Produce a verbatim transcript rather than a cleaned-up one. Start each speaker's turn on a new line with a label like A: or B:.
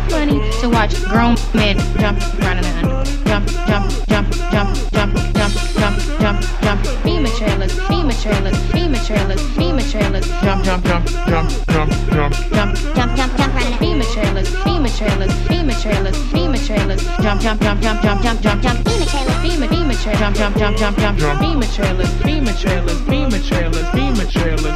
A: funny to watch grown men jump around in the under. Jump, jump, jump, jump, jump, jump, jump, jump, jump. FEMA trailers, FEMA trailers, FEMA trailers, FEMA trailers. Jump, jump, jump, jump, jump, jump, jump, jump, jump, jump, running. FEMA trailers, FEMA trailers, FEMA trailers, FEMA trailers. Jump, jump, jump, jump, jump, jump, jump, jump. FEMA trailers, FEMA, FEMA trailers. Jump, jump, jump, jump, jump, jump. FEMA trailers, FEMA trailers, FEMA trailers, FEMA trailers.